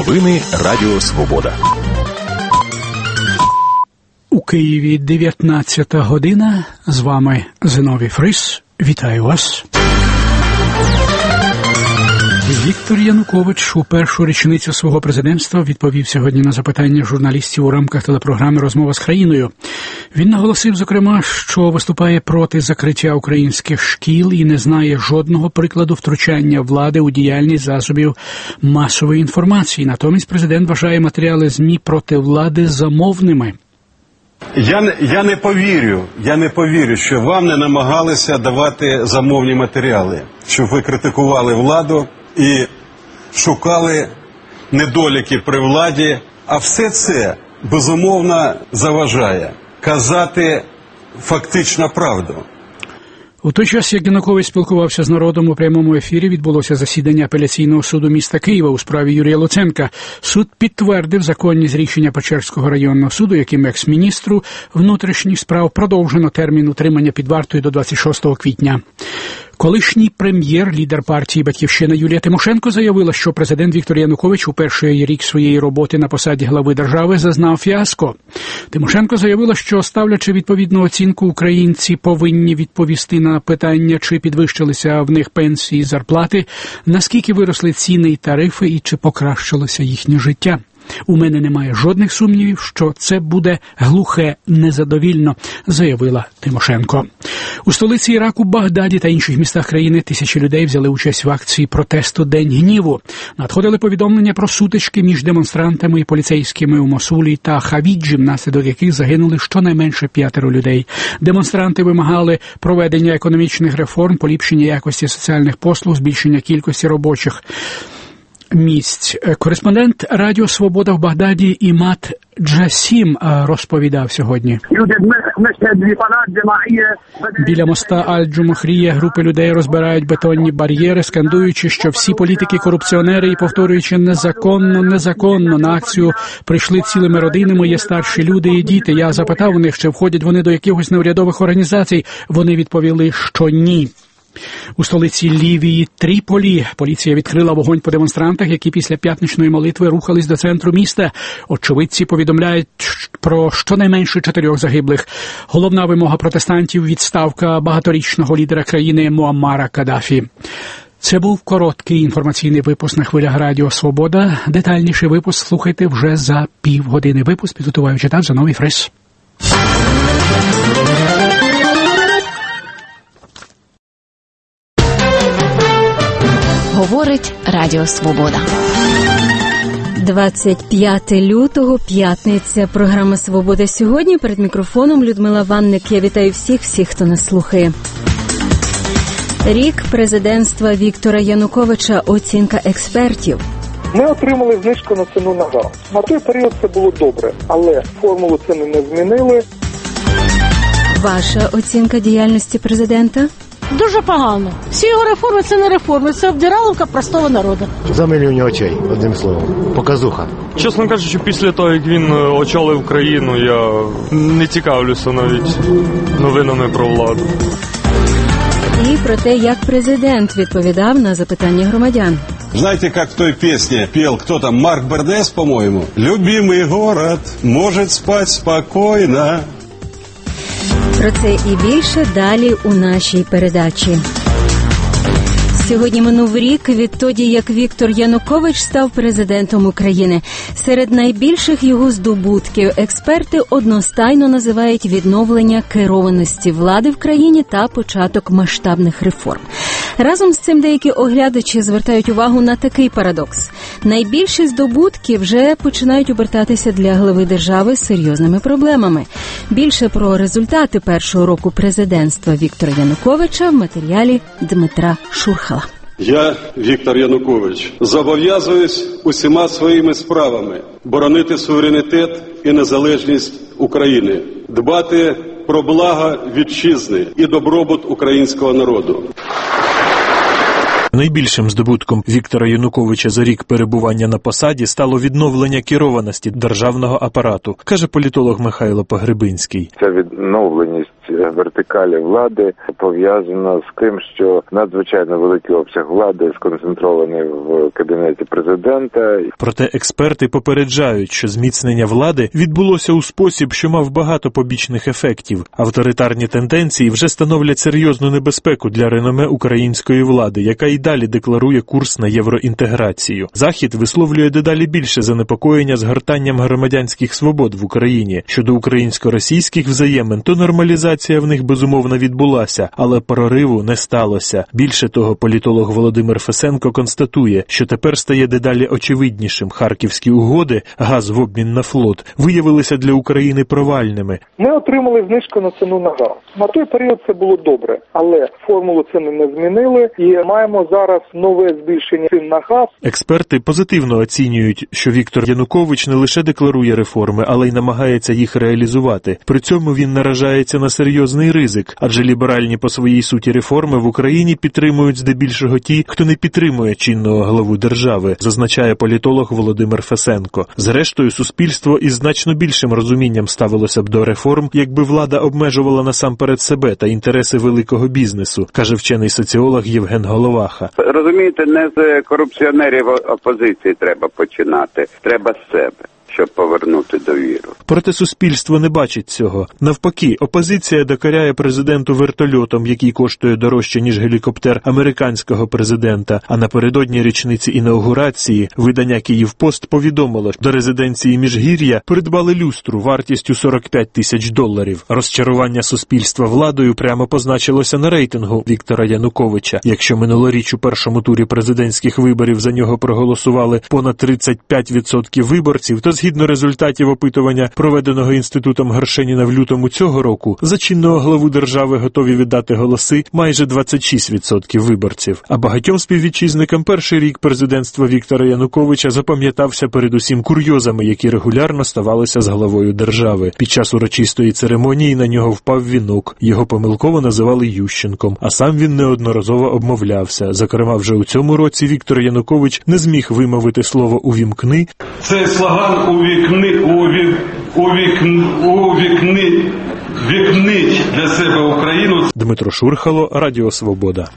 Новини Радіо Свобода. У Києві 19 година. З вами Зиновій Фрис. Вітаю вас. Віктор Янукович у першу річницю свого президентства відповів сьогодні на запитання журналістів у рамках телепрограми «Розмова з країною». Він наголосив, зокрема, що виступає проти закриття українських шкіл і не знає жодного прикладу втручання влади у діяльність засобів масової інформації. Натомість президент вважає матеріали ЗМІ проти влади замовними. Я не повірю, що вам не намагалися давати замовні матеріали, щоб ви критикували владу і шукали недоліки при владі, а все це, безумовно, заважає казати фактично правду. У той час, як Янукович спілкувався з народом у прямому ефірі, відбулося засідання апеляційного суду міста Києва у справі Юрія Луценка. Суд підтвердив законність рішення Печерського районного суду, яким екс-міністру внутрішніх справ продовжено термін утримання під вартою до 26 квітня. Колишній прем'єр, лідер партії «Батьківщина» Юлія Тимошенко заявила, що президент Віктор Янукович у перший рік своєї роботи на посаді глави держави зазнав фіаско. Тимошенко заявила, що, ставлячи відповідну оцінку, українці повинні відповісти на питання, чи підвищилися в них пенсії і зарплати, наскільки виросли ціни і тарифи і чи покращилося їхнє життя. У мене немає жодних сумнівів, що це буде глухе незадовільно, заявила Тимошенко. У столиці Іраку, Багдаді та інших містах країни тисячі людей взяли участь в акції протесту «День гніву». Надходили повідомлення про сутички між демонстрантами і поліцейськими у Мосулі та Хавіджі, внаслідок яких загинули щонайменше 5 людей. Демонстранти вимагали проведення економічних реформ, поліпшення якості соціальних послуг, збільшення кількості робочих місць. Кореспондент Радіо Свобода в Багдаді Імад Джасім розповідав сьогодні. Біля моста Аль-Джумахрія групи людей розбирають бетонні бар'єри, скандуючи, що всі політики корупціонери, і повторюючи незаконно. На акцію прийшли цілими родинами, є старші люди і діти. Я запитав у них, чи входять вони до якихось неурядових організацій. Вони відповіли, що ні. У столиці Лівії Тріполі поліція відкрила вогонь по демонстрантах, які після п'ятничної молитви рухались до центру міста. Очевидці повідомляють про щонайменше 4 загиблих. Головна вимога протестантів – відставка багаторічного лідера країни Муаммара Каддафі. Це був короткий інформаційний випуск на хвилях Радіо Свобода. Детальніший випуск слухайте вже за півгодини. Випуск підготував і читав Зиновій Фрис. Говорить Радіо Свобода. 25 лютого, п'ятниця. Програма «Свобода сьогодні». Перед мікрофоном Людмила Ванник. Я вітаю всіх, хто нас слухає. Рік президентства Віктора Януковича. Оцінка експертів. Ми отримали знижку на ціну на газ. На той період це було добре, але формулу ціни не змінили. Ваша оцінка діяльності президента? Дуже погано. Всі його реформи – це не реформи, це обдираловка простого народу. Замилювання очей, одним словом. Показуха. Чесно кажучи, після того, як він очолив країну, я не цікавлюся навіть новинами про владу. І про те, як президент відповідав на запитання громадян. Знаете, как в той песне пел, кто там, Марк Бернес, по-моему? «Любимый город может спать спокойно». Про це і більше далі у нашій передачі. Сьогодні минув рік відтоді, як Віктор Янукович став президентом України. Серед найбільших його здобутків експерти одностайно називають відновлення керованості влади в країні та початок масштабних реформ. Разом з цим деякі оглядачі звертають увагу на такий парадокс. Найбільші здобутки вже починають обертатися для глави держави з серйозними проблемами. Більше про результати першого року президентства Віктора Януковича в матеріалі Дмитра Шурхала. Я, Віктор Янукович, зобов'язуюсь усіма своїми справами боронити суверенітет і незалежність України, дбати про благо вітчизни і добробут українського народу. Найбільшим здобутком Віктора Януковича за рік перебування на посаді стало відновлення керованості державного апарату, каже політолог Михайло Погребинський. Ця відновленість вертикалі влади пов'язано з тим, що надзвичайно великий обсяг влади сконцентрований в кабінеті президента. Проте експерти попереджають, що зміцнення влади відбулося у спосіб, що мав багато побічних ефектів. Авторитарні тенденції вже становлять серйозну небезпеку для реноме української влади, яка і далі декларує курс на євроінтеграцію. Захід висловлює дедалі більше занепокоєння згортанням громадянських свобод в Україні. Щодо українсько-російських взаємин, то нормалізація в них безумовно відбулася, але прориву не сталося. Більше того, політолог Володимир Фесенко констатує, що тепер стає дедалі очевиднішим. Харківські угоди, газ в обмін на флот, виявилися для України провальними. Ми отримали знижку на ціну на газ. На той період це було добре, але формулу ціни не змінили і маємо зараз нове збільшення цін на газ. Експерти позитивно оцінюють, що Віктор Янукович не лише декларує реформи, але й намагається їх реалізувати. При цьому він наражається на серйозний ризик, адже ліберальні по своїй суті реформи в Україні підтримують здебільшого ті, хто не підтримує чинного главу держави, зазначає політолог Володимир Фесенко. Зрештою, суспільство із значно більшим розумінням ставилося б до реформ, якби влада обмежувала насамперед себе та інтереси великого бізнесу, каже вчений соціолог Євген Головаха. Розумієте, не з корупціонерів опозиції треба починати, треба з себе, щоб повернути довіру. Проте суспільство не бачить цього. Навпаки, опозиція докоряє президенту вертольотом, який коштує дорожче, ніж гелікоптер американського президента. А напередодні річниці інаугурації видання «Київпост» повідомило, що до резиденції Міжгір'я придбали люстру вартістю $45 тисяч. Розчарування суспільства владою прямо позначилося на рейтингу Віктора Януковича. Якщо минулоріч у першому турі президентських виборів за нього проголосували понад 35% виборців, то згідно результатів опитування, проведеного Інститутом Горшеніна в лютому цього року, за чинного главу держави готові віддати голоси майже 26% виборців. А багатьом співвітчизникам перший рік президентства Віктора Януковича запам'ятався передусім курйозами, які регулярно ставалися з главою держави. Під час урочистої церемонії на нього впав вінок, його помилково називали Ющенком, а сам він неодноразово обмовлявся. Зокрема, вже у цьому році Віктор Янукович не зміг вимовити слово «увімкни». Цей слоган вікнить для себе Україну. Дмитро Шурхало, Радіо Свобода.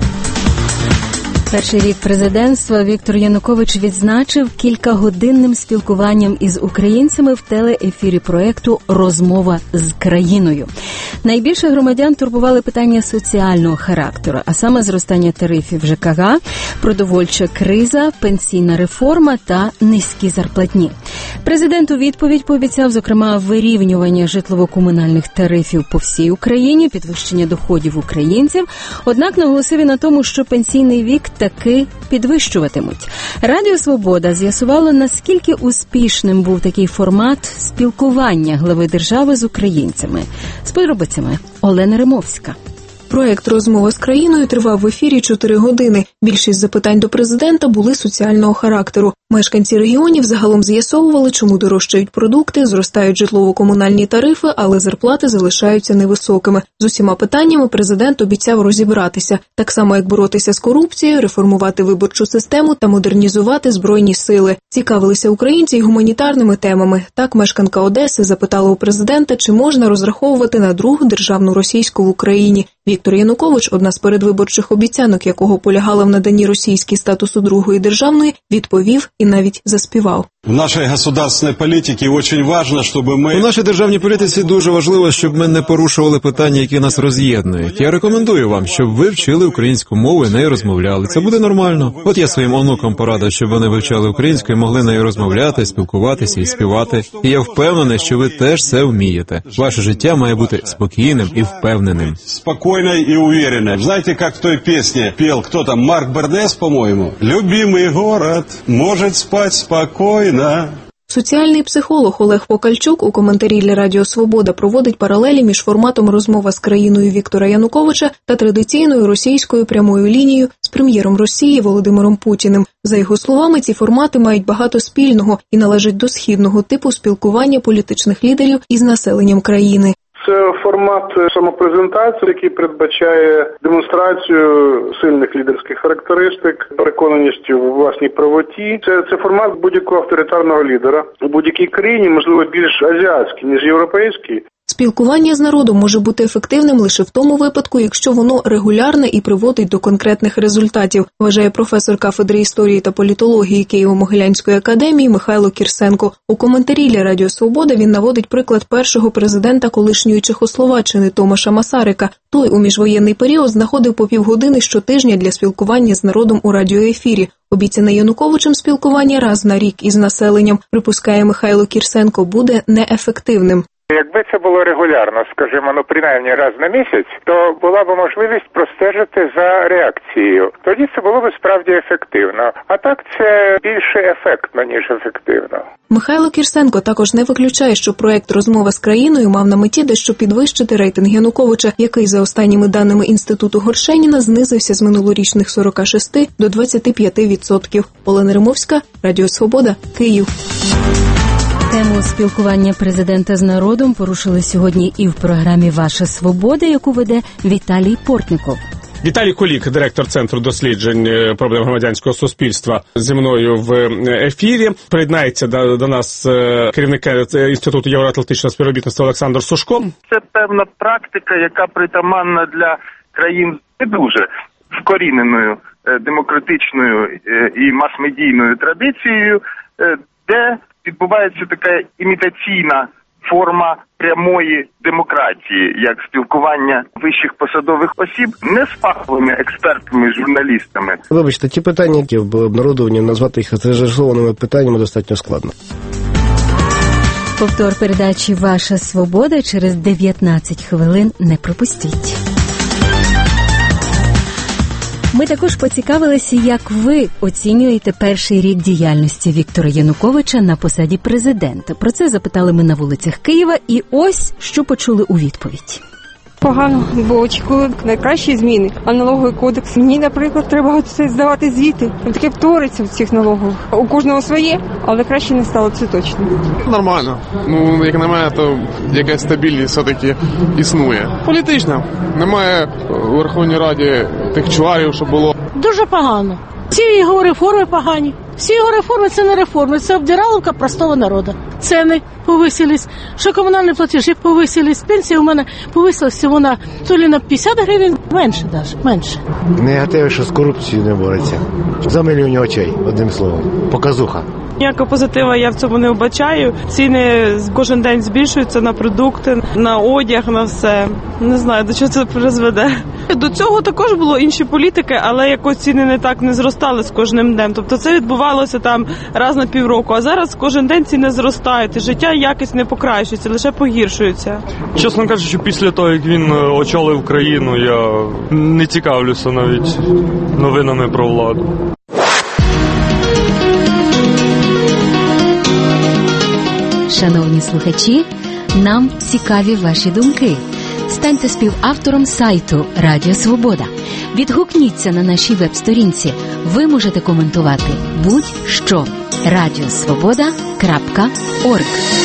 Перший рік президентства Віктор Янукович відзначив кількагодинним спілкуванням із українцями в телеефірі проєкту «Розмова з країною». Найбільше громадян турбували питання соціального характеру, а саме зростання тарифів ЖКГ, продовольча криза, пенсійна реформа та низькі зарплатні. Президент у відповідь пообіцяв, зокрема, вирівнювання житлово-комунальних тарифів по всій Україні, підвищення доходів українців, однак наголосив і на тому, що пенсійний вік таки підвищуватимуть. Радіо «Свобода» з'ясувало, наскільки успішним був такий формат спілкування глави держави з українцями. З подробицями Олена Римовська. Проект «Розмова з країною» тривав в ефірі 4 години. Більшість запитань до президента були соціального характеру. Мешканці регіонів загалом з'ясовували, чому дорожчають продукти, зростають житлово-комунальні тарифи, але зарплати залишаються невисокими. З усіма питаннями президент обіцяв розібратися. Так само, як боротися з корупцією, реформувати виборчу систему та модернізувати Збройні сили. Цікавилися українці й гуманітарними темами. Так, мешканка Одеси запитала у президента, чи можна розраховувати на другу державну російську в Україні. Віктор Янукович, одна з передвиборчих обіцянок якого полягала в наданні російській статусу другої державної, відповів і навіть заспівав. В нашій государственній політиці дуже важливо, щоб ми... У нашій державній політиці дуже важливо, щоб ми не порушували питання, які нас роз'єднують. Я рекомендую вам, щоб ви вчили українську мову і нею розмовляли. Це буде нормально. От я своїм онукам порадив, щоб вони вивчали українську і могли нею розмовляти, спілкуватися і співати. І я впевнений, що ви теж це вмієте. Ваше життя має бути спокійним і впевненим. Спокійною і уверенною. Знаєте, як в той пісні пел, хто там, Марк Бердес, по-моєму? «Любимий город може спати спокійно». Соціальний психолог Олег Покальчук у коментарі для Радіо Свобода проводить паралелі між форматом «Розмова з країною» Віктора Януковича та традиційною російською прямою лінією з прем'єром Росії Володимиром Путіним. За його словами, ці формати мають багато спільного і належать до східного типу спілкування політичних лідерів із населенням країни. Це формат самопрезентації, який передбачає демонстрацію сильних лідерських характеристик, переконаності у власній правоті. Це формат будь-якого авторитарного лідера у будь-якій країні, можливо, більш азіатський, ніж європейський. Спілкування з народом може бути ефективним лише в тому випадку, якщо воно регулярне і приводить до конкретних результатів, вважає професор кафедри історії та політології Києво-Могилянської академії Михайло Кірсенко. У коментарі для Радіо Свобода він наводить приклад першого президента колишньої Чехословаччини Томаша Масарика. Той у міжвоєнний період знаходив по півгодини щотижня для спілкування з народом у радіоефірі. Обіцяне Януковичем спілкування раз на рік із населенням, припускає Михайло Кірсенко, буде неефективним. Якби це було регулярно, скажімо, принаймні раз на місяць, то була б можливість простежити за реакцією. Тоді це було б справді ефективно. А так це більше ефектно, ніж ефективно. Михайло Кірсенко також не виключає, що проект «Розмова з країною» мав на меті дещо підвищити рейтинг Януковича, який, за останніми даними Інституту Горшеніна, знизився з минулорічних 46 до 25%. Олена Римовська, Радіо Свобода, Київ. Тему спілкування президента з народом порушили сьогодні і в програмі «Ваша свобода», яку веде Віталій Портников. Віталій Кулік, директор Центру досліджень проблем громадянського суспільства, зі мною в ефірі. Приєднається до нас керівник Інституту євроатлантичного співробітництва Олександр Сушко. Це певна практика, яка притаманна для країн не дуже вкоріненою демократичною і мас-медійною традицією, де відбувається така імітаційна форма прямої демократії, як спілкування вищих посадових осіб не з фаховими експертами, журналістами. Вибачте, ті питання, які були обнародовані, назвати їх зажарованими питаннями достатньо складно. Повтор передачі «Ваша свобода» через 19 хвилин не пропустіть. Ми також поцікавилися, як ви оцінюєте перший рік діяльності Віктора Януковича на посаді президента. Про це запитали ми на вулицях Києва, і ось що почули у відповідь. Погано, бо очікували найкращі зміни. А налоговий кодекс, мені, наприклад, треба здавати звіти. Таке вториться в цих налогових. У кожного своє, але краще не стало, це точно. Нормально. Як на мене, то якась стабільність все-таки існує. Політична. Немає у Верховній Раді тих чварів, що було. Дуже погано. Всі його реформи погані. Всі його реформи – це не реформи, це обдираловка простого народу. Ціни повисились, що комунальні платежі повисились, пенсія у мене повисилась всього на то ли на 50 гривень, менше. Негативи, що з корупцією не бореться. Замилювання очей, одним словом. Показуха. Ніякого позитива я в цьому не вбачаю. Ціни кожен день збільшуються на продукти, на одяг, на все. Не знаю, до чого це призведе. До цього також було інші політики, але якось ціни не зростали з кожним днем. Тобто це відбувалося там раз на півроку, а зараз кожен день ціни зростають, і життя якось не покращується, лише погіршується. Чесно кажучи, після того, як він очолив країну, я не цікавлюся навіть новинами про владу. Шановні слухачі, нам цікаві ваші думки. Станьте співавтором сайту Радіо Свобода. Відгукніться на нашій веб-сторінці. Ви можете коментувати будь-що. radiosvoboda.org.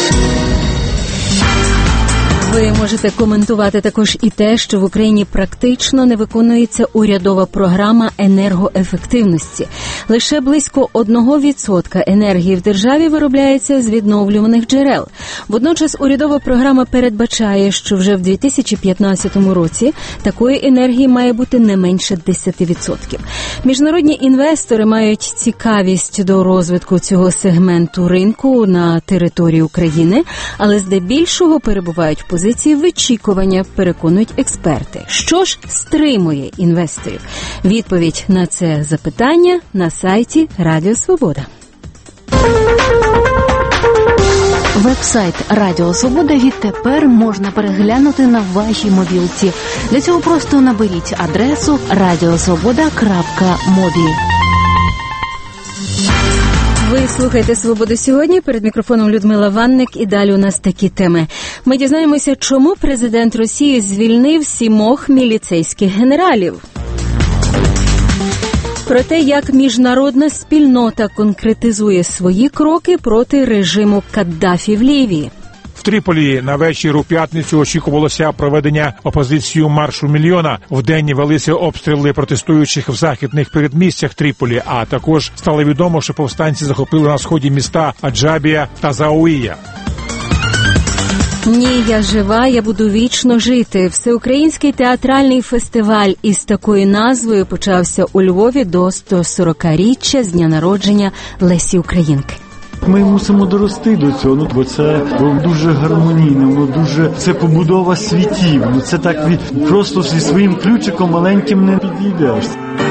Ви можете коментувати також і те, що в Україні практично не виконується урядова програма енергоефективності. Лише близько 1% енергії в державі виробляється з відновлюваних джерел. Водночас урядова програма передбачає, що вже в 2015 році такої енергії має бути не менше 10%. Міжнародні інвестори мають цікавість до розвитку цього сегменту ринку на території України, але здебільшого перебувають в позиції вичікування, переконують експерти. Що ж стримує інвесторів? Відповідь на це запитання на сайті Радіо Свобода. Веб-сайт Радіо Свобода відтепер можна переглянути на вашій мобілці. Для цього просто наберіть адресу radiosvoboda.mobi. Ви слухаєте «Свободу сьогодні». Перед мікрофоном Людмила Ванник. І далі у нас такі теми. Ми дізнаємося, чому президент Росії звільнив 7 міліцейських генералів. Про те, як міжнародна спільнота конкретизує свої кроки проти режиму Каддафі в Лівії. В Тріполі на вечір у п'ятницю очікувалося проведення опозицією маршу мільйона. Вдень велися обстріли протестуючих в західних передмістях Тріполі, а також стало відомо, що повстанці захопили на сході міста Аджабія та Зауїя. Ні, я жива, я буду вічно жити. Всеукраїнський театральний фестиваль із такою назвою почався у Львові до 140-річчя з дня народження Лесі Українки. Ми мусимо дорости до цього, бо це дуже гармонійно, дуже це побудова світів. Це так просто зі своїм ключиком маленьким не підійдеш.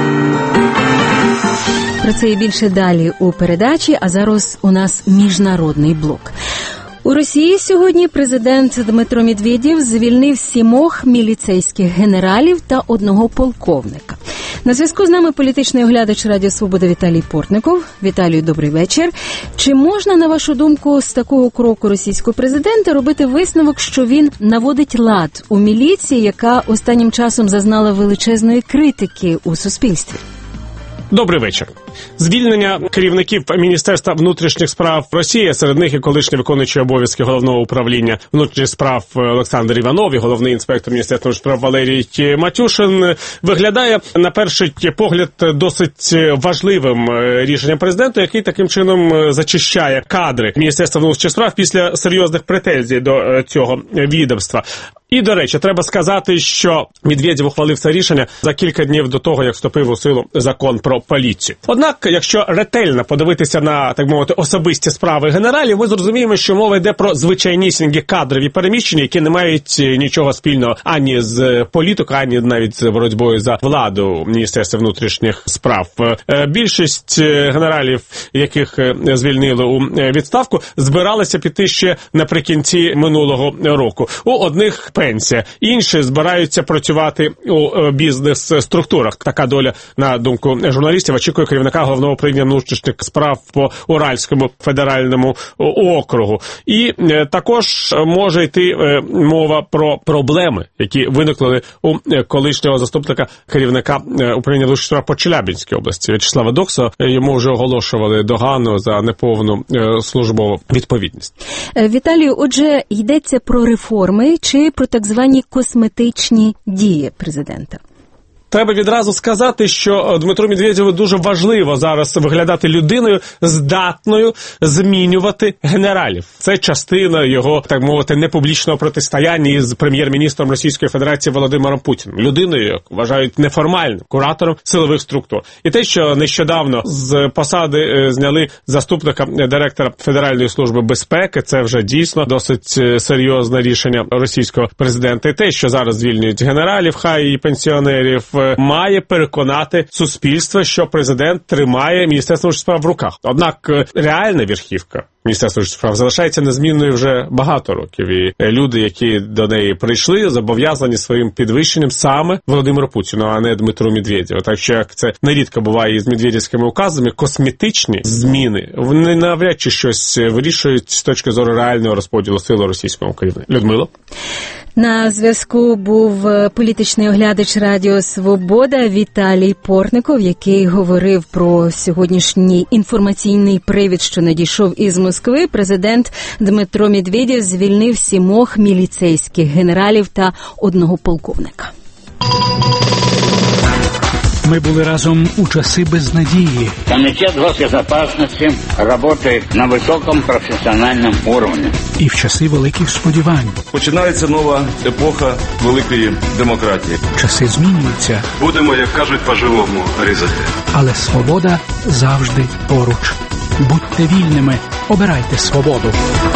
Про це і більше далі у передачі, а зараз у нас міжнародний блок. У Росії сьогодні президент Дмитро Медведєв звільнив 7 міліцейських генералів та 1 полковника. На зв'язку з нами політичний оглядач Радіо Свобода Віталій Портников. Віталію, добрий вечір. Чи можна, на вашу думку, з такого кроку російського президента робити висновок, що він наводить лад у міліції, яка останнім часом зазнала величезної критики у суспільстві? Добрий вечір. Звільнення керівників Міністерства внутрішніх справ Росії, серед них і колишній виконуючий обов'язки головного управління внутрішніх справ Олександр Іванов і головний інспектор Міністерства внутрішніх справ Валерій Матюшин, виглядає на перший погляд досить важливим рішенням президента, який таким чином зачищає кадри Міністерства внутрішніх справ після серйозних претензій до цього відомства. І, до речі, треба сказати, що Медведєв ухвалив це рішення за кілька днів до того, як вступив у силу закон про поліцію. Однак, якщо ретельно подивитися на, так мовити, особисті справи генералів, ми зрозуміємо, що мова йде про звичайнісінькі кадрові переміщення, які не мають нічого спільного ані з політикою, ані навіть з боротьбою за владу Міністерства внутрішніх справ. Більшість генералів, яких звільнили у відставку, збиралися піти ще наприкінці минулого року. У одних пенсія. Інші збираються працювати у бізнес-структурах. Така доля, на думку журналістів, очікує керівника головного управління внутрішніх справ по Уральському федеральному округу. І також може йти мова про проблеми, які виникли у колишнього заступника керівника управління внутрішніх справ по Челябинській області В'ячеслава Докса. Йому вже оголошували догану за неповну службову відповідність. Віталію, отже, йдеться про реформи чи про так звані косметичні дії президента? Треба відразу сказати, що Дмитру Медведєву дуже важливо зараз виглядати людиною, здатною змінювати генералів. Це частина його, так мовити, непублічного протистояння із прем'єр-міністром Російської Федерації Володимиром Путіним. Людиною, як вважають, неформальним куратором силових структур. І те, що нещодавно з посади зняли заступника директора Федеральної служби безпеки, це вже дійсно досить серйозне рішення російського президента. І те, що зараз звільнюють генералів, хай і пенсіонерів, має переконати суспільство, що президент тримає Міністерство внутрішніх справ в руках. Однак реальна верхівка Міністерства внутрішніх справ залишається незмінною вже багато років. І люди, які до неї прийшли, зобов'язані своїм підвищенням саме Володимиру Путіну, а не Дмитру Медведєву. Так що, як це нерідко буває із медведівськими указами, косметичні зміни, вони навряд чи щось вирішують з точки зору реального розподілу сил у російському керівництві. Людмила? На зв'язку був політичний оглядач Радіо Свобода Віталій Портников, який говорив про сьогоднішній інформаційний привід, що надійшов із Москви. Президент Дмитро Медведєв звільнив 7 міліцейських генералів та 1 полковника. Ми були разом у часи безнадії. Комітет госбезопасності працює на високому професіональному рівні. І в часи великих сподівань. Починається нова епоха великої демократії. Часи змінюються. Будемо, як кажуть, по-живому різати. Але свобода завжди поруч. Будьте вільними, обирайте свободу.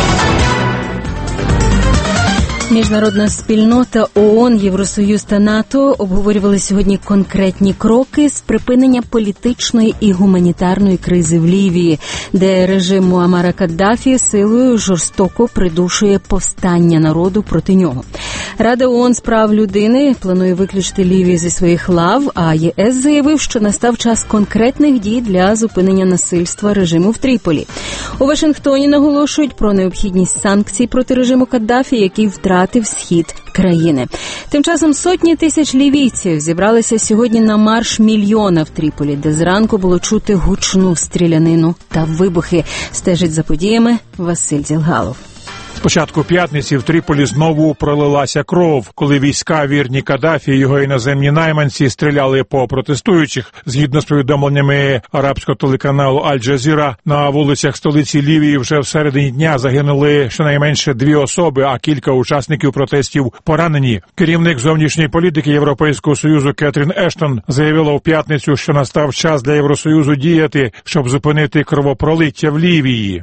Міжнародна спільнота ООН, Євросоюз та НАТО обговорювали сьогодні конкретні кроки з припинення політичної і гуманітарної кризи в Лівії, де режим Муаммара Каддафі силою жорстоко придушує повстання народу проти нього. Рада ООН з прав людини планує виключити Лівію зі своїх лав, а ЄС заявив, що настав час конкретних дій для зупинення насильства режиму в Тріполі. У Вашингтоні наголошують про необхідність санкцій проти режиму Каддафі, який втратив схід країни. Тим часом сотні тисяч лівійців зібралися сьогодні на марш мільйона в Тріполі, де зранку було чути гучну стрілянину та вибухи. Стежить за подіями Василь Зілгалов. Спочатку п'ятниці в Тріполі знову пролилася кров, коли війська вірні Каддафі і його іноземні найманці стріляли по протестуючих. Згідно з повідомленнями арабського телеканалу Аль-Джазіра, на вулицях столиці Лівії вже в середині дня загинули щонайменше 2 особи, а кілька учасників протестів поранені. Керівник зовнішньої політики Європейського Союзу Кетрін Ештон заявила в п'ятницю, що настав час для Євросоюзу діяти, щоб зупинити кровопролиття в Лівії.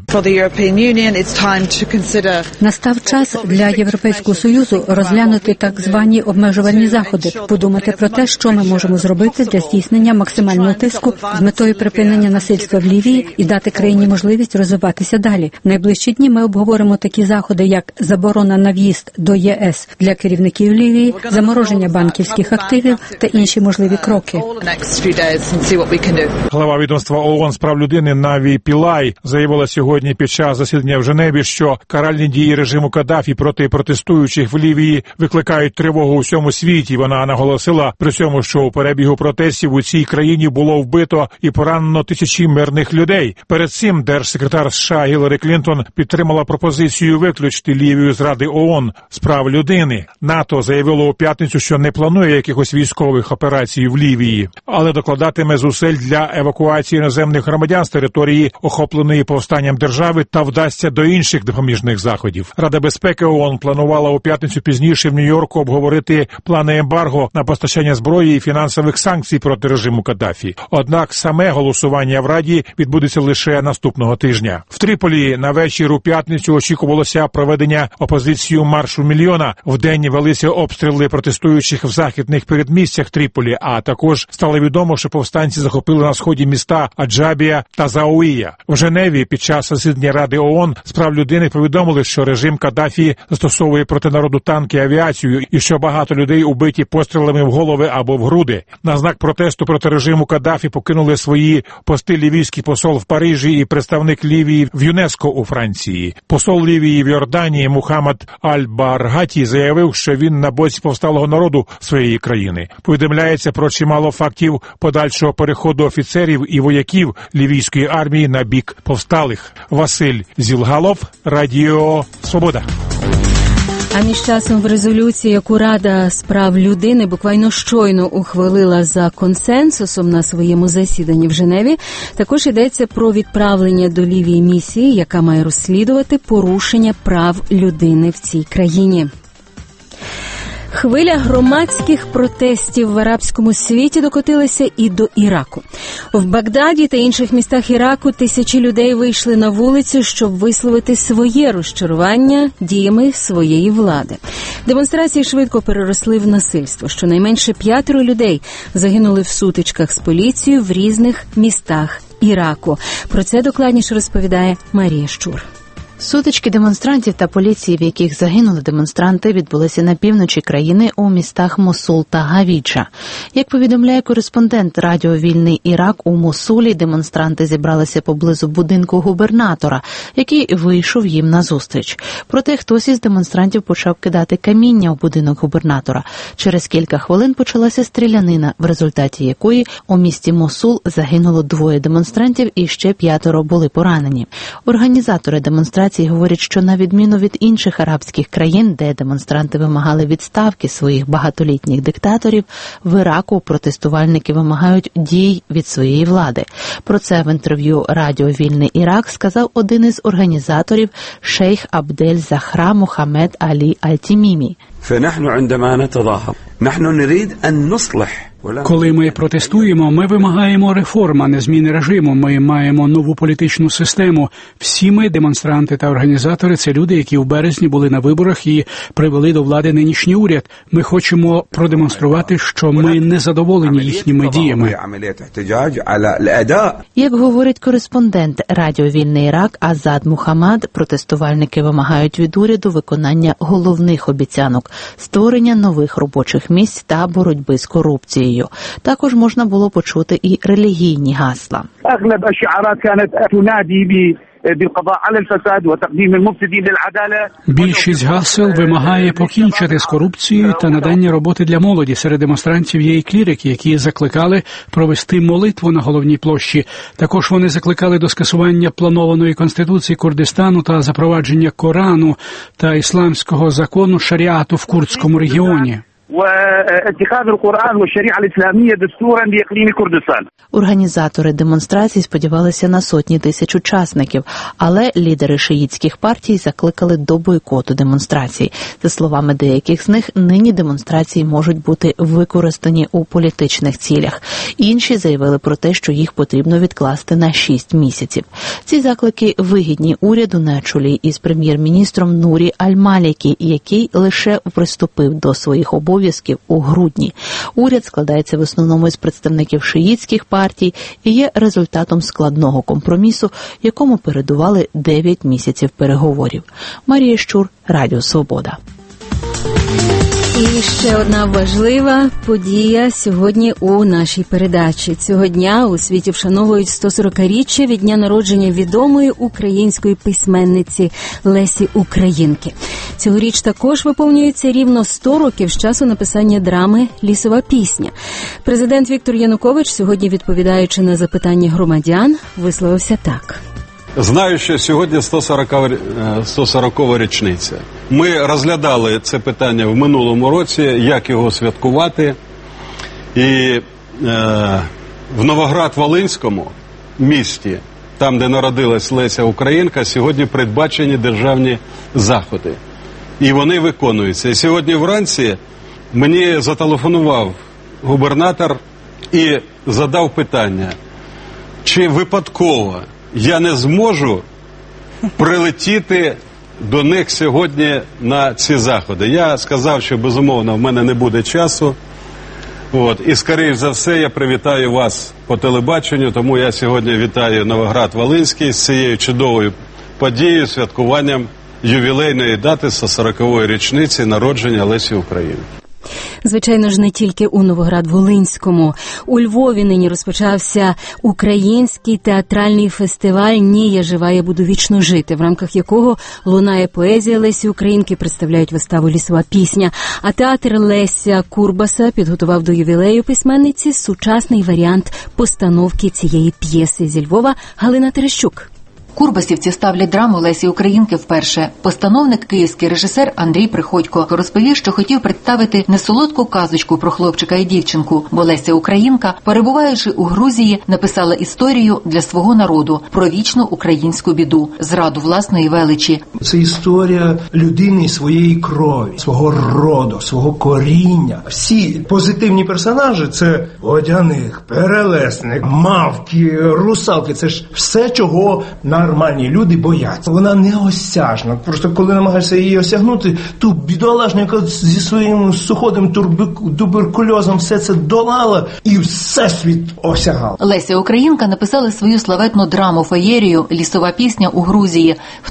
Настав час для Європейського Союзу розглянути так звані обмежувальні заходи, подумати про те, що ми можемо зробити для здійснення максимального тиску з метою припинення насильства в Лівії і дати країні можливість розвиватися далі. В найближчі дні ми обговоримо такі заходи, як заборона на в'їзд до ЄС для керівників Лівії, замороження банківських активів та інші можливі кроки. Глава відомства ООН з прав людини Наві Пілай заявила сьогодні під час засідання в Женеві, що каральні дії режиму Каддафі проти протестуючих в Лівії викликають тривогу у всьому світі. Вона наголосила при цьому, що у перебігу протестів у цій країні було вбито і поранено тисячі мирних людей. Перед цим держсекретар США Гіларі Клінтон підтримала пропозицію виключити Лівію з Ради ООН з прав людини. НАТО заявило у п'ятницю, що не планує якихось військових операцій в Лівії, але докладатиме зусиль для евакуації іноземних громадян з території, охопленої повстанням держави, та вдасться до інших допоміжних заходів. Рада безпеки ООН планувала у п'ятницю пізніше в Нью-Йорку обговорити плани ембарго на постачання зброї і фінансових санкцій проти режиму Каддафі. Однак саме голосування в Раді відбудеться лише наступного тижня. В Тріполі на вечір у п'ятницю очікувалося проведення опозицією маршу мільйона. Вдень велися обстріли протестуючих в західних передмістях Тріполі, а також стало відомо, що повстанці захопили на сході міста Аджабія та Зауїя. В Женеві під час засідання Ради ООН з прав людини повідомили, що режим Каддафі застосовує проти народу танки і авіацію, і що багато людей убиті пострілами в голови або в груди. На знак протесту проти режиму Каддафі покинули свої пости лівійський посол в Парижі і представник Лівії в ЮНЕСКО у Франції. Посол Лівії в Йорданії Мухаммад Аль-Баргаті заявив, що він на боці повсталого народу своєї країни. Повідомляється про чимало фактів подальшого переходу офіцерів і вояків лівійської армії на бік повсталих. Василь Зілгалов, Радіо Свобода. А між часом в резолюції, яку Рада з прав людини буквально щойно ухвалила за консенсусом на своєму засіданні в Женеві, також йдеться про відправлення до Лівії місії, яка має розслідувати порушення прав людини в цій країні. Хвиля громадських протестів в арабському світі докотилася і до Іраку. В Багдаді та інших містах Іраку тисячі людей вийшли на вулицю, щоб висловити своє розчарування діями своєї влади. Демонстрації швидко переросли в насильство. Щонайменше 5 людей загинули в сутичках з поліцією в різних містах Іраку. Про це докладніше розповідає Марія Щур. Сутички демонстрантів та поліції, в яких загинули демонстранти, відбулися на півночі країни у містах Мосул та Гавіча. Як повідомляє кореспондент радіо «Вільний Ірак», у Мосулі демонстранти зібралися поблизу будинку губернатора, який вийшов їм назустріч. Проте хтось із демонстрантів почав кидати каміння в будинок губернатора. Через кілька хвилин почалася стрілянина, в результаті якої у місті Мосул загинуло 2 демонстрантів і ще 5 були поранені. Організатори демонстрації говорять, що на відміну від інших арабських країн, де демонстранти вимагали відставки своїх багатолітніх диктаторів, в Іраку протестувальники вимагають дій від своєї влади. Про це в інтерв'ю радіо «Вільний Ірак» сказав один із організаторів шейх Абдель Захра Мухаммед Алі Аль-Тімімі. Коли ми протестуємо, ми вимагаємо реформ, а не зміни режиму. Ми маємо нову політичну систему. Всі ми, демонстранти та організатори, це люди, які в березні були на виборах і привели до влади нинішній уряд. Ми хочемо продемонструвати, що ми не задоволені їхніми діями. Як говорить кореспондент радіо «Вільний Ірак» Азад Мухаммад, протестувальники вимагають від уряду виконання головних обіцянок – створення нових робочих місць та боротьби з корупцією. Також можна було почути і релігійні гасла. بالقضاء على الفساد وتقديم المفسدين للعدالة. Більшість гасел вимагає покінчити з корупцією та надання роботи для молоді. Серед демонстрантів є і клірики, які закликали провести молитву на головній площі. Також вони закликали до скасування планованої конституції Курдистану та запровадження Корану та ісламського закону шаріату в курдському регіоні. واتخاذ القرآن والشريعة الإسلامية دستورا لإقليم كردستان. Організатори демонстрацій сподівалися на сотні тисяч учасників, але лідери шиїтських партій закликали до бойкоту демонстрацій. За словами деяких з них, нині демонстрації можуть бути використані у політичних цілях. Інші заявили про те, що їх потрібно відкласти на 6 місяців. Ці заклики вигідні уряду на чолі із прем'єр-міністром Нурі Аль-Малікі, який лише приступив до своїх обов'язків у грудні. Уряд складається в основному із представників шиїтських партій і є результатом складного компромісу, якому передували 9 місяців переговорів. Марія Щур, Радіо Свобода. І ще одна важлива подія сьогодні у нашій передачі. Цього дня у світі вшановують 140-річчя від дня народження відомої української письменниці Лесі Українки. Цьогоріч також виповнюється рівно 100 років з часу написання драми «Лісова пісня». Президент Віктор Янукович сьогодні, відповідаючи на запитання громадян, висловився так. Знаю, що сьогодні 140-ва річниця. Ми розглядали це питання в минулому році, як його святкувати. І в Новоград-Волинському місті, там, де народилась Леся Українка, сьогодні передбачені державні заходи. І вони виконуються. І сьогодні вранці мені зателефонував губернатор і задав питання, чи випадково я не зможу прилетіти до них сьогодні на ці заходи. Я сказав, що, безумовно, в мене не буде часу. І, скоріш за все, я привітаю вас по телебаченню, тому я сьогодні вітаю Новоград-Волинський з цією чудовою подією, святкуванням ювілейної дати 140-ї річниці народження Лесі Українки. Звичайно ж, не тільки у Новоград-Волинському. У Львові нині розпочався український театральний фестиваль «Ні, я жива, я буду вічно жити», в рамках якого лунає поезія Лесі Українки, представляють виставу «Лісова пісня». А театр Леся Курбаса підготував до ювілею письменниці сучасний варіант постановки цієї п'єси. Зі Львова Галина Терещук. Курбасівці ставлять драму Лесі Українки вперше. Постановник, київський режисер Андрій Приходько, розповів, що хотів представити не солодку казочку про хлопчика і дівчинку, бо Леся Українка, перебуваючи у Грузії, написала історію для свого народу про вічну українську біду, зраду власної величі. Це історія людини своєї крові, свого роду, свого коріння. Всі позитивні персонажі – це водяник, перелесник, мавки, русалки – це ж все, чого нормальні люди бояться. Вона неосяжна. Просто коли намагаєшся її осягнути, ту бідолашну, яка зі своїм суходим туберкульозом все це долала і всесвіт осягала. Леся Українка написала свою славетну драму-феєрію «Лісова пісня» у Грузії в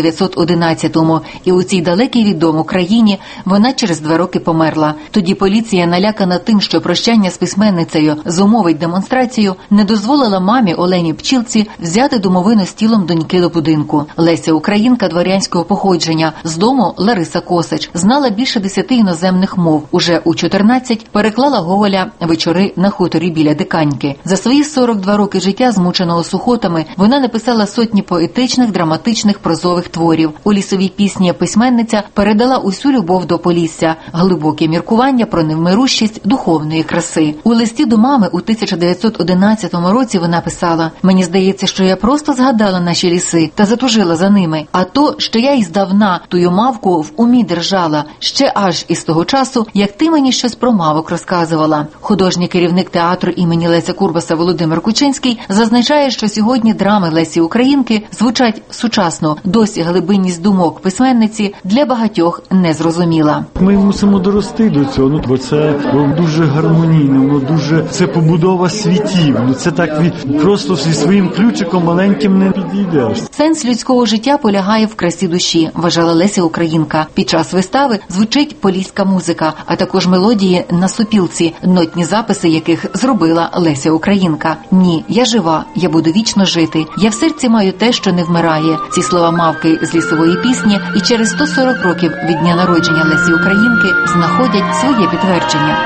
1911-му. І у цій далекій від дому країні вона через 2 роки померла. Тоді поліція, налякана тим, що прощання з письменницею зумовить демонстрацію, не дозволила мамі Олені Пчілці взяти домовину з тілом доньки до будинку. Леся Українка дворянського походження, з дому Лариса Косач, знала більше 10 іноземних мов. Уже у 14 переклала Гоголя «Вечори на хуторі біля Диканьки». За свої 42 роки життя, змученого сухотами, вона написала сотні поетичних, драматичних, прозових творів. У «Лісовій пісні» письменниця передала усю любов до Полісся, глибоке міркування про невмирущість духовної краси. У листі до мами у 1911 році вона писала: «Мені здається, що я просто згадала наші ліси та затужила за ними. А то, що я іздавна тую мавку в умі держала, ще аж із того часу, як ти мені щось про мавок розказувала». Художній керівник театру імені Леся Курбаса Володимир Кучинський зазначає, що сьогодні драми Лесі Українки звучать сучасно. Досі глибинність думок письменниці для багатьох незрозуміла. Ми мусимо дорости до цього, бо це дуже гармонійно, це побудова світів. Це так просто зі своїм ключиком маленьким не підійде. підійде. Сенс людського життя полягає в красі душі, вважала Леся Українка. Під час вистави звучить поліська музика, а також мелодії на сопілці, нотні записи яких зробила Леся Українка. «Ні, я жива, я буду вічно жити. Я в серці маю те, що не вмирає». Ці слова мавки з лісової пісні і через 140 років від дня народження Лесі Українки знаходять своє підтвердження.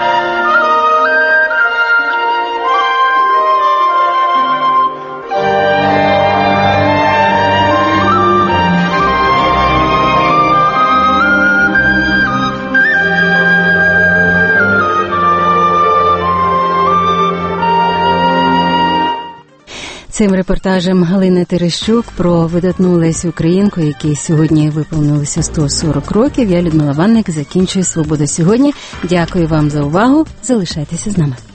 Цим репортажем Галини Терещук про видатну Лесю Українку, якій сьогодні виповнилося 140 років, я, Людмила Ванник, закінчую «Свобода сьогодні». Дякую вам за увагу. Залишайтеся з нами.